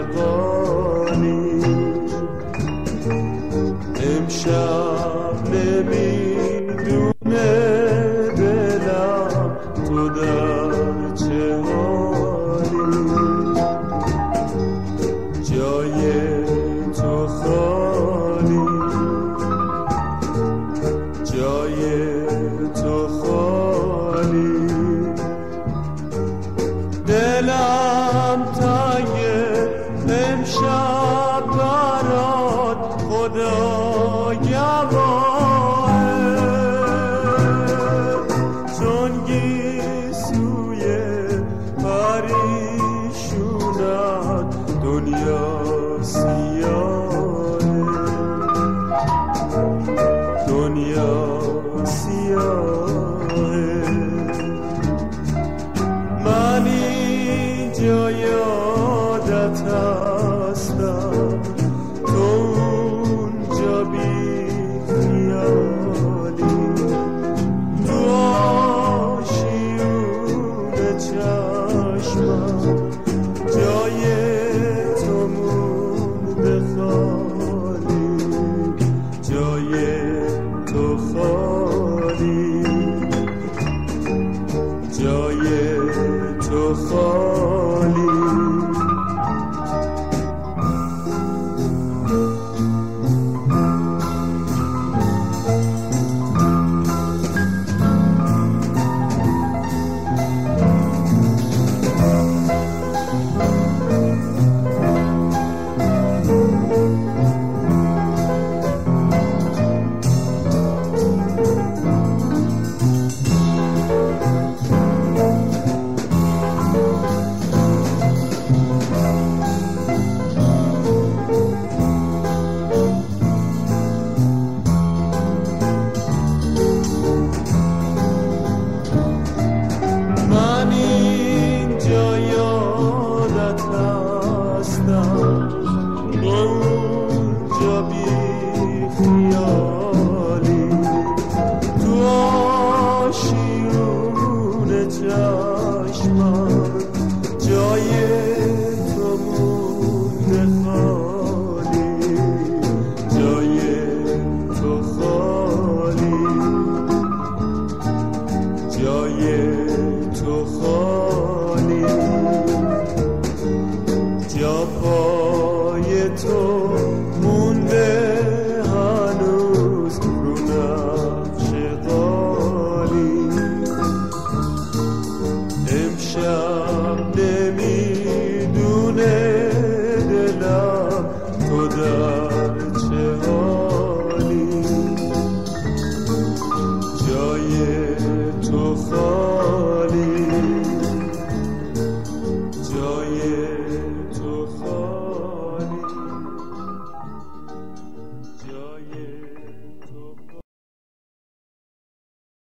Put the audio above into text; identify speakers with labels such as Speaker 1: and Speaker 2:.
Speaker 1: عاشقانی. امشب نمیدونه دلم تو در چه حالی. جای تو خالی، جای تو خالی. دلم تنگه امشب برات خدا گواهه، چون گیسوی پریشونت دنیا سیاهه، دنیا سیاهه. من اینجا یادت هستم، تو اونجا بی خیالی. تو آشیون چشمم جای تو مونده خالی، جای تو خالی، جای تو خالی. اونجا بی خیالی، تو آشیون چشمم جای تو مونده خالی، جای تو خالی، جای تو خالی. جا پای تو مونده هنوز رو نقش قالی. امشب نمیدونه دلم تو در